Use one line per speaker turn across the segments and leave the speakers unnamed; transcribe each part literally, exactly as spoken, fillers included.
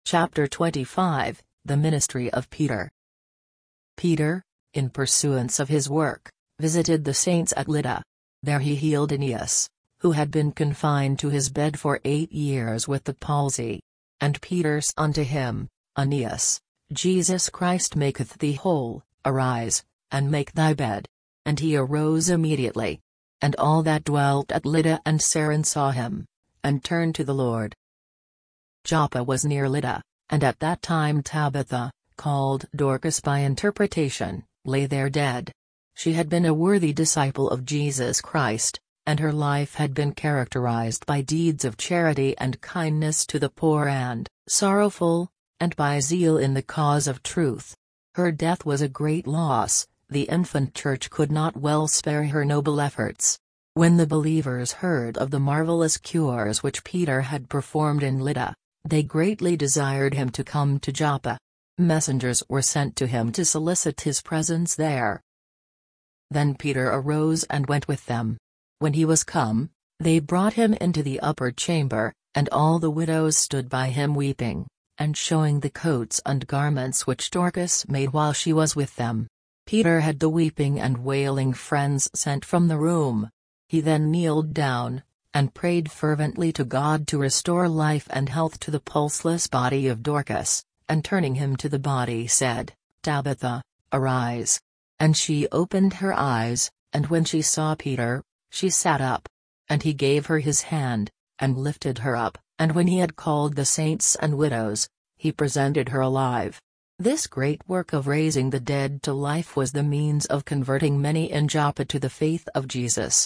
Chapter twenty-five, The Ministry of Peter. Peter, in pursuance of his work, visited the saints at Lydda. There he healed Aeneas, who had been confined to his bed for eight years with the palsy. And Peter said unto him, Aeneas, Jesus Christ maketh thee whole, arise, and make thy bed. And he arose immediately. And all that dwelt at Lydda and Saron saw him, and turned to the Lord. Joppa was near Lydda, and at that time Tabitha, called Dorcas by interpretation, lay there dead. She had been a worthy disciple of Jesus Christ, and her life had been characterized by deeds of charity and kindness to the poor and sorrowful, and by zeal in the cause of truth. Her death was a great loss. The infant church could not well spare her noble efforts. When the believers heard of the marvelous cures which Peter had performed in Lydda, they greatly desired him to come to Joppa. Messengers were sent to him to solicit his presence there. Then Peter arose and went with them. When he was come, they brought him into the upper chamber, and all the widows stood by him weeping, and showing the coats and garments which Dorcas made while she was with them. Peter had the weeping and wailing friends sent from the room. He then kneeled down, and prayed fervently to God to restore life and health to the pulseless body of Dorcas, and turning him to the body said, Tabitha, arise. And she opened her eyes, and when she saw Peter, she sat up. And he gave her his hand, and lifted her up, and when he had called the saints and widows, he presented her alive. This great work of raising the dead to life was the means of converting many in Joppa to the faith of Jesus.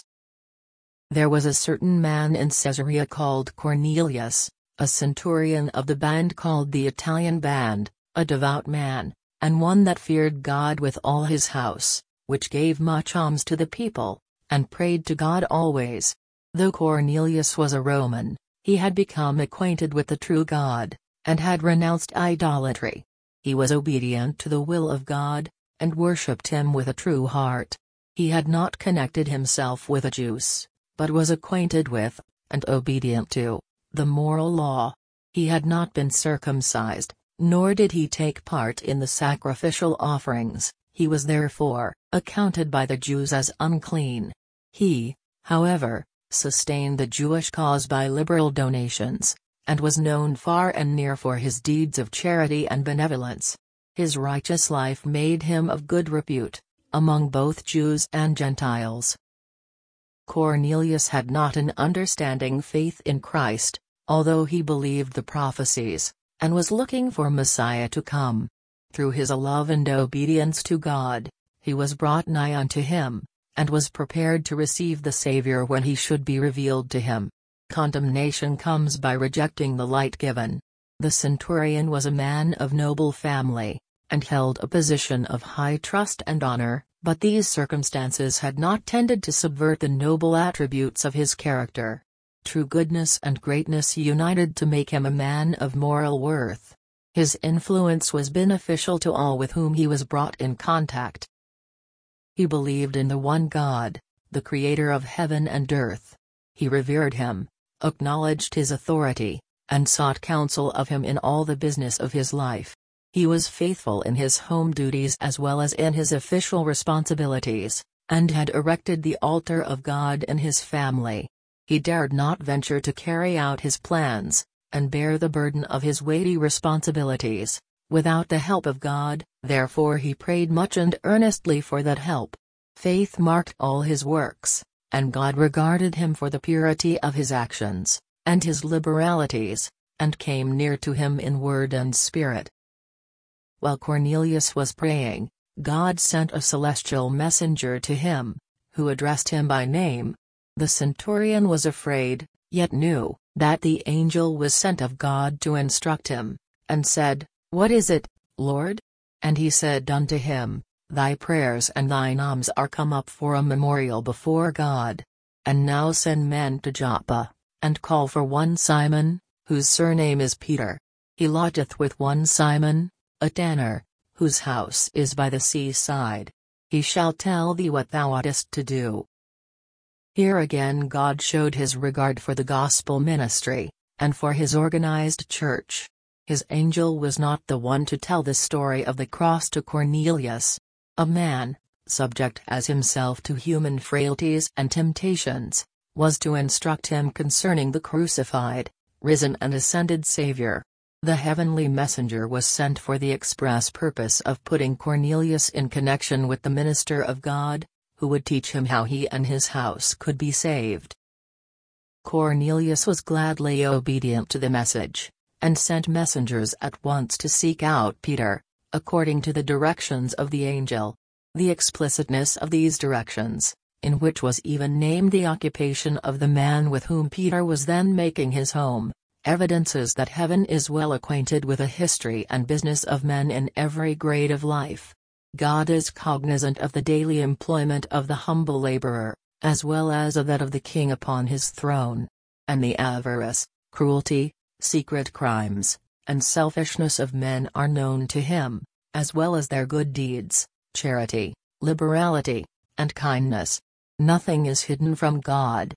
There was a certain man in Caesarea called Cornelius, a centurion of the band called the Italian band, a devout man, and one that feared God with all his house, which gave much alms to the people, and prayed to God always. Though Cornelius was a Roman, he had become acquainted with the true God, and had renounced idolatry. He was obedient to the will of God, and worshipped him with a true heart. He had not connected himself with the Jews, but was acquainted with, and obedient to, the moral law. He had not been circumcised, nor did he take part in the sacrificial offerings. He was therefore accounted by the Jews as unclean. He, however, sustained the Jewish cause by liberal donations, and was known far and near for his deeds of charity and benevolence. His righteous life made him of good repute, among both Jews and Gentiles. Cornelius had not an understanding faith in Christ, although he believed the prophecies, and was looking for Messiah to come. Through his love and obedience to God, he was brought nigh unto him, and was prepared to receive the Savior when he should be revealed to him. Condemnation comes by rejecting the light given. The centurion was a man of noble family, and held a position of high trust and honor, but these circumstances had not tended to subvert the noble attributes of his character. True goodness and greatness united to make him a man of moral worth. His influence was beneficial to all with whom he was brought in contact. He believed in the one God, the Creator of heaven and earth. He revered him, acknowledged his authority, and sought counsel of him in all the business of his life. He was faithful in his home duties as well as in his official responsibilities, and had erected the altar of God in his family. He dared not venture to carry out his plans, and bear the burden of his weighty responsibilities, without the help of God, therefore he prayed much and earnestly for that help. Faith marked all his works, and God regarded him for the purity of his actions, and his liberalities, and came near to him in word and spirit. While Cornelius was praying, God sent a celestial messenger to him, who addressed him by name. The centurion was afraid, yet knew that the angel was sent of God to instruct him, and said, What is it, Lord? And he said unto him, Thy prayers and thine alms are come up for a memorial before God. And now send men to Joppa, and call for one Simon, whose surname is Peter. He lodgeth with one Simon, a tanner, whose house is by the seaside. He shall tell thee what thou oughtest to do. Here again God showed his regard for the gospel ministry, and for his organized church. His angel was not the one to tell the story of the cross to Cornelius. A man, subject as himself to human frailties and temptations, was to instruct him concerning the crucified, risen and ascended Savior. The heavenly messenger was sent for the express purpose of putting Cornelius in connection with the minister of God, who would teach him how he and his house could be saved. Cornelius was gladly obedient to the message, and sent messengers at once to seek out Peter, according to the directions of the angel. The explicitness of these directions, in which was even named the occupation of the man with whom Peter was then making his home, evidences that heaven is well acquainted with the history and business of men in every grade of life. God is cognizant of the daily employment of the humble laborer, as well as of that of the king upon his throne. And the avarice, cruelty, secret crimes, and selfishness of men are known to him, as well as their good deeds, charity, liberality, and kindness. Nothing is hidden from God.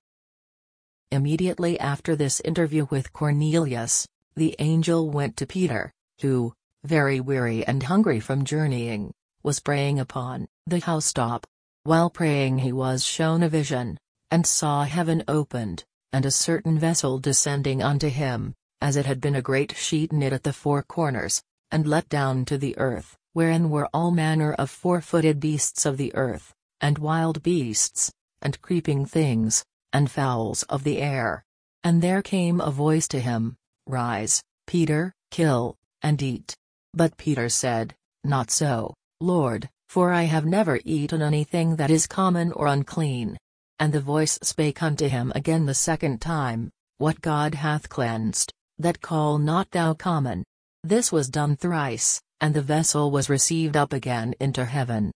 Immediately after this interview with Cornelius, the angel went to Peter, who, very weary and hungry from journeying, was praying upon the housetop. While praying he was shown a vision, and saw heaven opened, and a certain vessel descending unto him, as it had been a great sheet knit at the four corners, and let down to the earth, wherein were all manner of four-footed beasts of the earth, and wild beasts, and creeping things, and fowls of the air. And there came a voice to him, Rise, Peter, kill, and eat. But Peter said, Not so, Lord, for I have never eaten anything that is common or unclean. And the voice spake unto him again the second time, What God hath cleansed, that call not thou common. This was done thrice, and the vessel was received up again into heaven.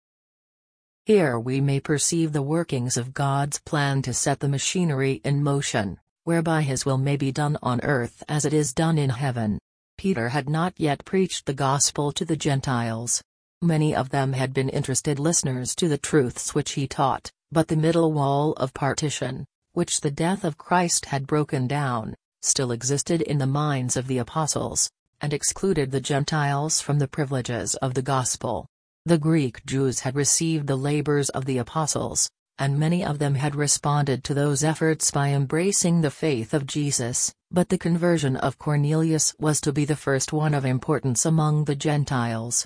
Here we may perceive the workings of God's plan to set the machinery in motion, whereby His will may be done on earth as it is done in heaven. Peter had not yet preached the gospel to the Gentiles. Many of them had been interested listeners to the truths which he taught, but the middle wall of partition, which the death of Christ had broken down, still existed in the minds of the apostles, and excluded the Gentiles from the privileges of the gospel. The Greek Jews had received the labors of the apostles, and many of them had responded to those efforts by embracing the faith of Jesus, but the conversion of Cornelius was to be the first one of importance among the Gentiles.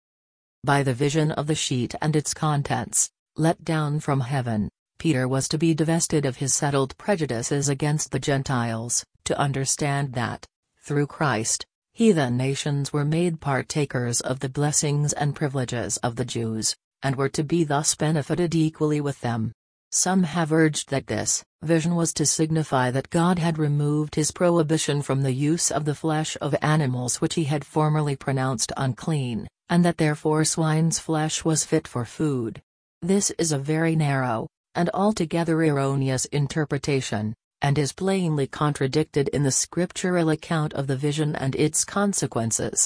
By the vision of the sheet and its contents, let down from heaven, Peter was to be divested of his settled prejudices against the Gentiles, to understand that, through Christ, heathen nations were made partakers of the blessings and privileges of the Jews, and were to be thus benefited equally with them. Some have urged that this vision was to signify that God had removed his prohibition from the use of the flesh of animals which he had formerly pronounced unclean, and that therefore swine's flesh was fit for food. This is a very narrow, and altogether erroneous interpretation, and is plainly contradicted in the scriptural account of the vision and its consequences.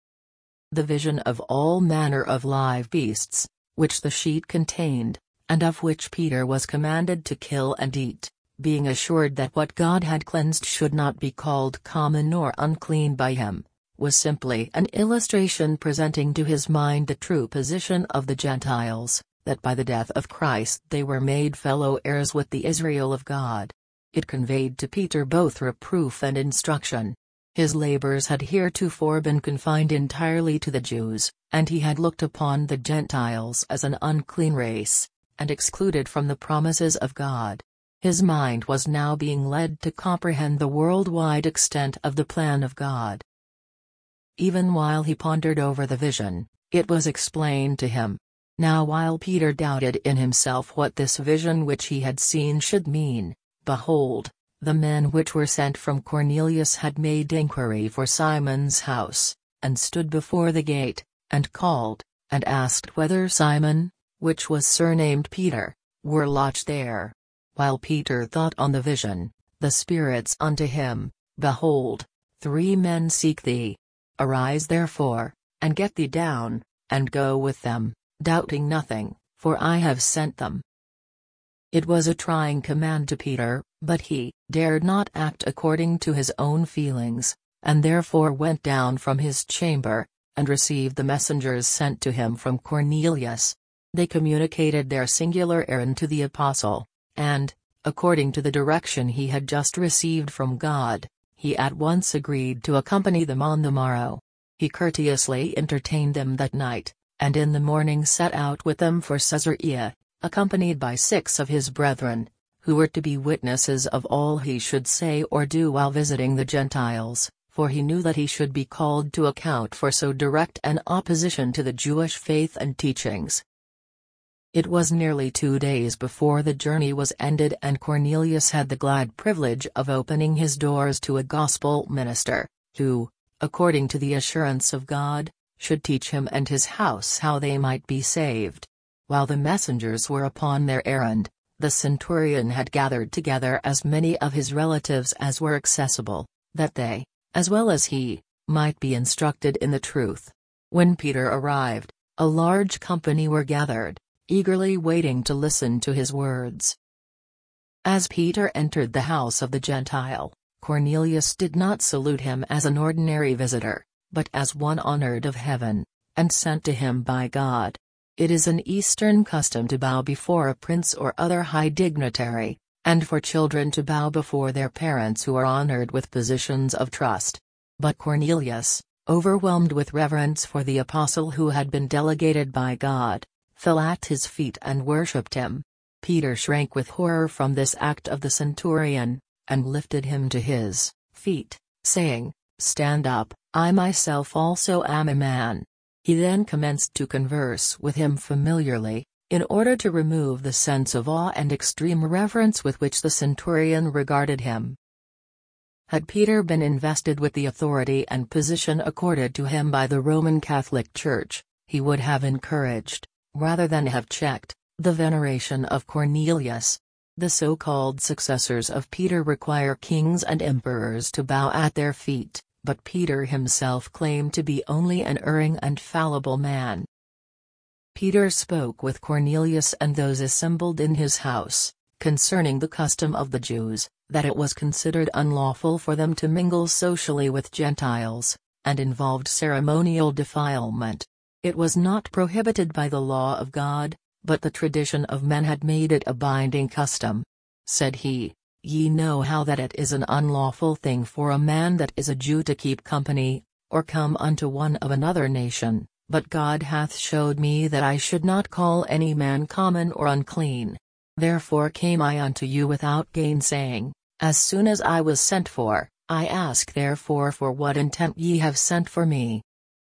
The vision of all manner of live beasts, which the sheet contained, and of which Peter was commanded to kill and eat, being assured that what God had cleansed should not be called common nor unclean by him, was simply an illustration presenting to his mind the true position of the Gentiles, that by the death of Christ they were made fellow heirs with the Israel of God. It conveyed to Peter both reproof and instruction. His labors had heretofore been confined entirely to the Jews, and he had looked upon the Gentiles as an unclean race, and excluded from the promises of God. His mind was now being led to comprehend the worldwide extent of the plan of God. Even while he pondered over the vision, it was explained to him. Now while Peter doubted in himself what this vision which he had seen should mean, behold, the men which were sent from Cornelius had made inquiry for Simon's house, and stood before the gate, and called, and asked whether Simon, which was surnamed Peter, were lodged there. While Peter thought on the vision, the spirits unto him, Behold, three men seek thee. Arise therefore, and get thee down, and go with them, doubting nothing, for I have sent them. It was a trying command to Peter, but he dared not act according to his own feelings, and therefore went down from his chamber, and received the messengers sent to him from Cornelius. They communicated their singular errand to the apostle, and, according to the direction he had just received from God, he at once agreed to accompany them on the morrow. He courteously entertained them that night, and in the morning set out with them for Caesarea, accompanied by six of his brethren, who were to be witnesses of all he should say or do while visiting the Gentiles, for he knew that he should be called to account for so direct an opposition to the Jewish faith and teachings. It was nearly two days before the journey was ended, and Cornelius had the glad privilege of opening his doors to a gospel minister, who, according to the assurance of God, should teach him and his house how they might be saved. While the messengers were upon their errand, the centurion had gathered together as many of his relatives as were accessible, that they, as well as he, might be instructed in the truth. When Peter arrived, a large company were gathered, eagerly waiting to listen to his words. As Peter entered the house of the Gentile, Cornelius did not salute him as an ordinary visitor, but as one honored of heaven, and sent to him by God. It is an Eastern custom to bow before a prince or other high dignitary, and for children to bow before their parents who are honored with positions of trust. But Cornelius, overwhelmed with reverence for the apostle who had been delegated by God, fell at his feet and worshipped him. Peter shrank with horror from this act of the centurion, and lifted him to his feet, saying, "Stand up, I myself also am a man." He then commenced to converse with him familiarly, in order to remove the sense of awe and extreme reverence with which the centurion regarded him. Had Peter been invested with the authority and position accorded to him by the Roman Catholic Church, he would have encouraged, rather than have checked, the veneration of Cornelius. The so-called successors of Peter require kings and emperors to bow at their feet, but Peter himself claimed to be only an erring and fallible man. Peter spoke with Cornelius and those assembled in his house, concerning the custom of the Jews, that it was considered unlawful for them to mingle socially with Gentiles, and involved ceremonial defilement. It was not prohibited by the law of God, but the tradition of men had made it a binding custom. Said he, "Ye know how that it is an unlawful thing for a man that is a Jew to keep company, or come unto one of another nation, but God hath showed me that I should not call any man common or unclean. Therefore came I unto you without gainsaying, as soon as I was sent for. I ask therefore for what intent ye have sent for me."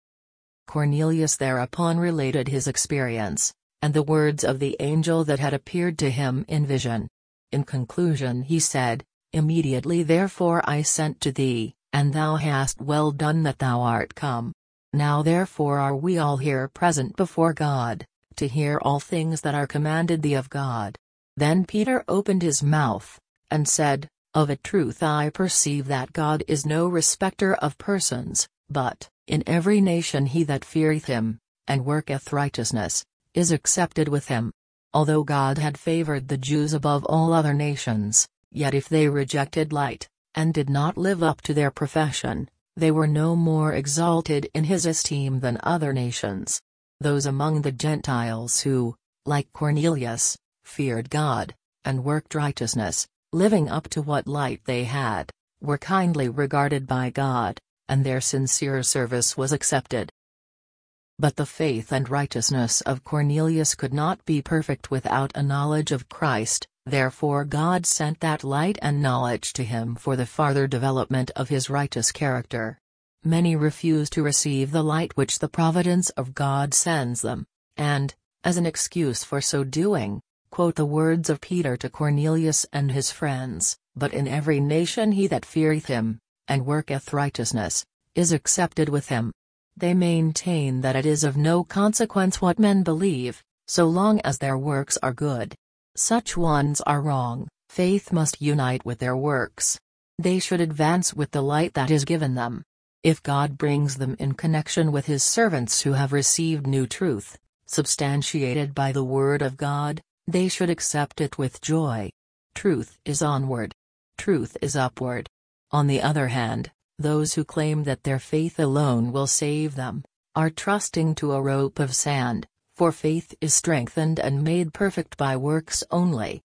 Cornelius thereupon related his experience, and the words of the angel that had appeared to him in vision. In conclusion he said, "Immediately therefore I sent to thee, and thou hast well done that thou art come. Now therefore are we all here present before God, to hear all things that are commanded thee of God." Then Peter opened his mouth, and said, "Of a truth I perceive that God is no respecter of persons, but, in every nation he that feareth him, and worketh righteousness, is accepted with him. Although God had favored the Jews above all other nations, yet if they rejected light, and did not live up to their profession, they were no more exalted in his esteem than other nations. Those among the Gentiles who, like Cornelius, feared God, and worked righteousness, living up to what light they had, were kindly regarded by God, and their sincere service was accepted. But the faith and righteousness of Cornelius could not be perfect without a knowledge of Christ, therefore God sent that light and knowledge to him for the farther development of his righteous character. Many refuse to receive the light which the providence of God sends them, and, as an excuse for so doing, quote the words of Peter to Cornelius and his friends, "But in every nation he that feareth him, and worketh righteousness, is accepted with him." They maintain that it is of no consequence what men believe, so long as their works are good. Such ones are wrong. Faith must unite with their works. They should advance with the light that is given them. If God brings them in connection with his servants who have received new truth, substantiated by the word of God, they should accept it with joy. Truth is onward. Truth is upward. On the other hand, Those who claim that their faith alone will save them, are trusting to a rope of sand, for faith is strengthened and made perfect by works only.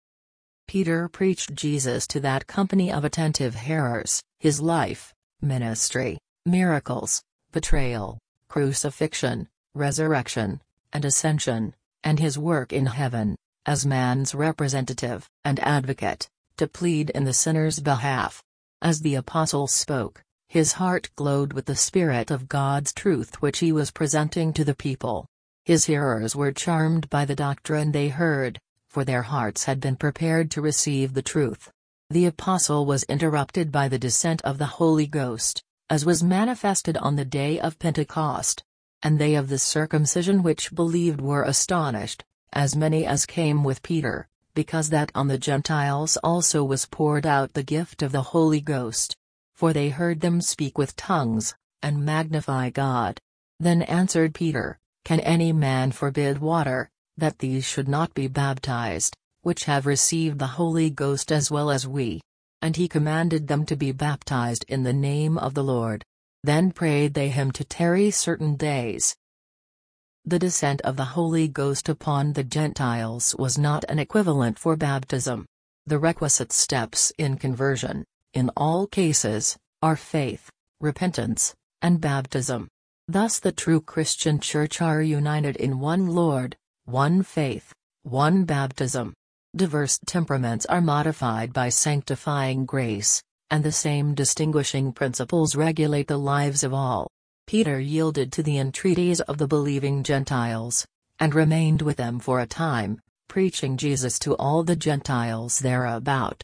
Peter preached Jesus to that company of attentive hearers, his life, ministry, miracles, betrayal, crucifixion, resurrection, and ascension, and his work in heaven, as man's representative and advocate, to plead in the sinner's behalf. As the apostle spoke, his heart glowed with the Spirit of God's truth which he was presenting to the people. His hearers were charmed by the doctrine they heard, for their hearts had been prepared to receive the truth. The apostle was interrupted by the descent of the Holy Ghost, as was manifested on the day of Pentecost. And they of the circumcision which believed were astonished, as many as came with Peter, because that on the Gentiles also was poured out the gift of the Holy Ghost. For they heard them speak with tongues, and magnify God. Then answered Peter, Can any man forbid water, that these should not be baptized, which have received the Holy Ghost as well as we? And he commanded them to be baptized in the name of the Lord. Then prayed they him to tarry certain days. The descent of the Holy Ghost upon the Gentiles was not an equivalent for baptism. The requisite steps in conversion, in all cases, are faith, repentance, and baptism. Thus the true Christian Church are united in one Lord, one faith, one baptism. Diverse temperaments are modified by sanctifying grace, and the same distinguishing principles regulate the lives of all. Peter yielded to the entreaties of the believing Gentiles, and remained with them for a time, preaching Jesus to all the Gentiles thereabout.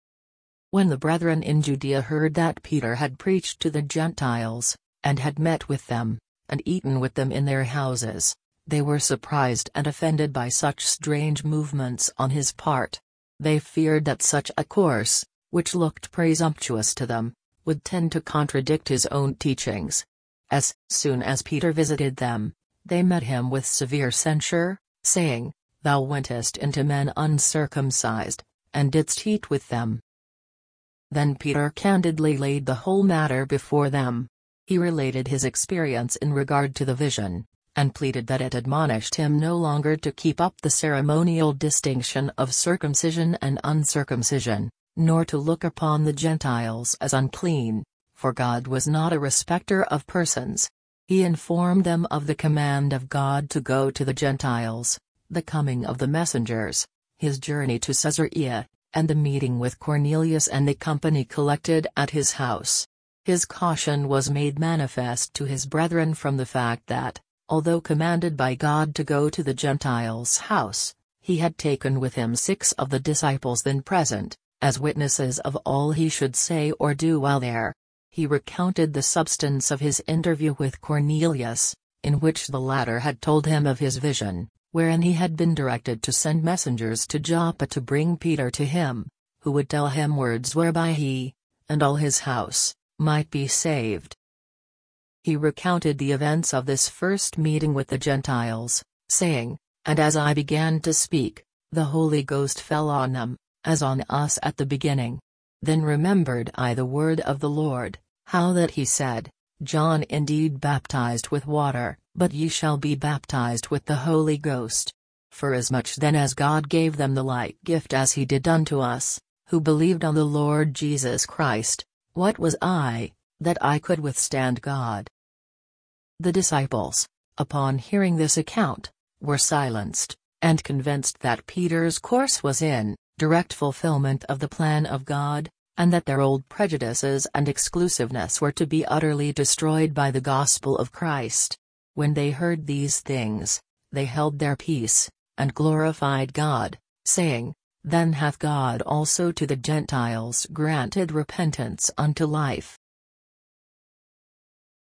When the brethren in Judea heard that Peter had preached to the Gentiles, and had met with them, and eaten with them in their houses, they were surprised and offended by such strange movements on his part. They feared that such a course, which looked presumptuous to them, would tend to contradict his own teachings. As soon as Peter visited them, they met him with severe censure, saying, Thou wentest into men uncircumcised, and didst eat with them. Then Peter candidly laid the whole matter before them. He related his experience in regard to the vision, and pleaded that it admonished him no longer to keep up the ceremonial distinction of circumcision and uncircumcision, nor to look upon the Gentiles as unclean, for God was not a respecter of persons. He informed them of the command of God to go to the Gentiles, the coming of the messengers, his journey to Caesarea, and the meeting with Cornelius and the company collected at his house. His caution was made manifest to his brethren from the fact that, although commanded by God to go to the Gentiles' house, he had taken with him six of the disciples then present, as witnesses of all he should say or do while there. He recounted the substance of his interview with Cornelius, in which the latter had told him of his vision, wherein he had been directed to send messengers to Joppa to bring Peter to him, who would tell him words whereby he, and all his house, might be saved. He recounted the events of this first meeting with the Gentiles, saying, And as I began to speak, the Holy Ghost fell on them, as on us at the beginning. Then remembered I the word of the Lord, how that he said, John indeed baptized with water, but ye shall be baptized with the Holy Ghost. Forasmuch then as God gave them the like gift as he did unto us, who believed on the Lord Jesus Christ, what was I, that I could withstand God? The disciples, upon hearing this account, were silenced, and convinced that Peter's course was in direct fulfillment of the plan of God, and that their old prejudices and exclusiveness were to be utterly destroyed by the gospel of Christ. When they heard these things, they held their peace, and glorified God, saying, Then hath God also to the Gentiles granted repentance unto life.